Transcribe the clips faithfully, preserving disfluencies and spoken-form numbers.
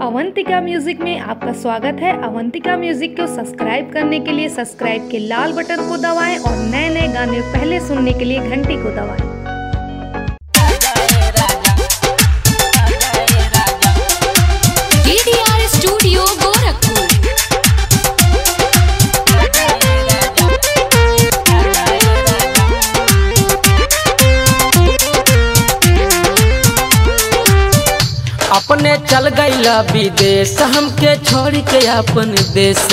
Avantika music में आपका स्वागत है। अवंतिका म्यूजिक को सब्सक्राइब करने के लिए सब्सक्राइब के लाल बटन को दबाएं और नए नए गाने पहले सुनने के लिए घंटी को दबाएं। D D R studio Gorakhpur. अपने चल गईला विदेश हमके छोड़ के अपन देश।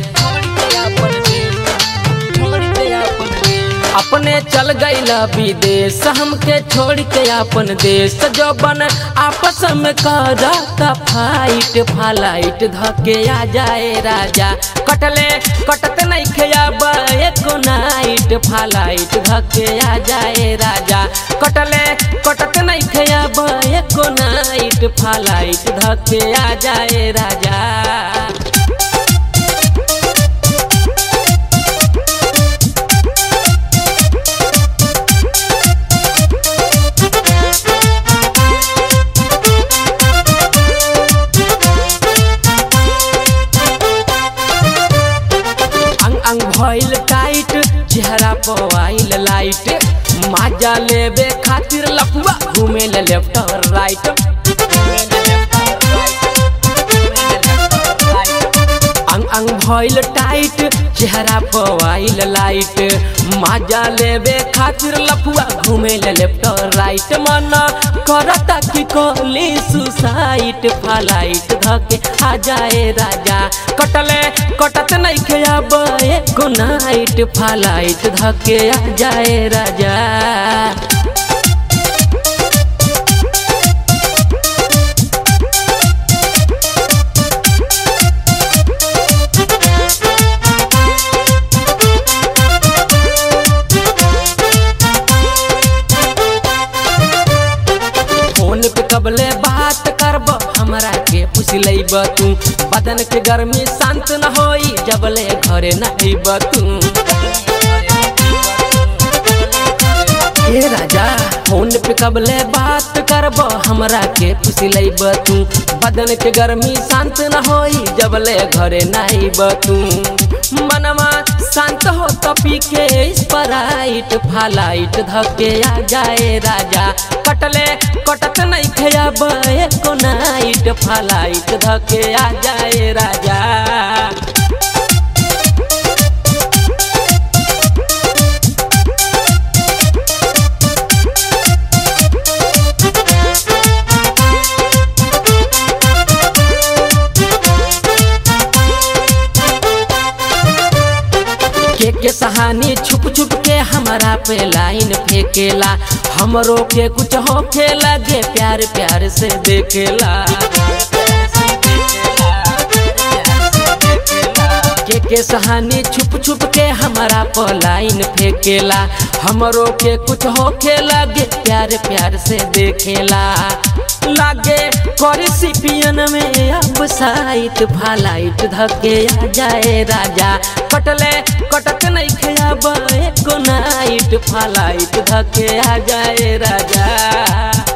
अपने चल गईला विदेश हमके छोड़ के अपन देश। जो बन आपस में करता फाइट फालाइट धके आ जाए राजा। कटले कटत नहीं खेब एको नाइट फालाइट धके आ जाए राजा। कटले कटत नहीं खेब एको नाइट फालाइट धके आ जाए राजा। भइल टाइट चेहरा पर आइल लाइट। माजा लेबे खातिर लफुआ घूमे ले लेफ्ट और राइट। अंग अंग भइल टाइट चेहरा पर आइल लाइट। माजा लेबे खातिर लफुआ घूमे ले लेफ्ट और राइट। मन करता कि कोली सुसाइट फालाइट धके आ जाए राजा। कटले कटत नहीं खेब एको नाइट फालाइट धके आ जाए राजा। फोन पे कबले बात करब हमरा के पूछ लेब तू। बदन के गर्मी शांत न होई जबले घरे न आइब तू। ए राजा फोन पे कबले बात करब हमरा के पूछ लेब तू। बदन के गर्मी शांत न होई जबले घरे न आइब तू। मनवा शांत हो तो पी के स्प्राइट फालाइट धके आ जाए राजा। कटले कटत नहीं खेब एको नाइट फालाइट धके आ जाए राजा। के के सहानी छुप छुप के हमारा पे लाइन फेंकेला। हमरो के कुछ हो खेला गे प्यार प्यार से देखेला। के के सहानी छुप छुप के हमारा पे लाइन फेंकेला। हमरो के कुछ हो खेला गे प्यार प्यार से देखेला। लागे करी सिपियन में अब साइट फालाइट धके आ जाए राजा। कटले कटत नहीं खेब एको नाइट फालाइट धके आ जाए राजा।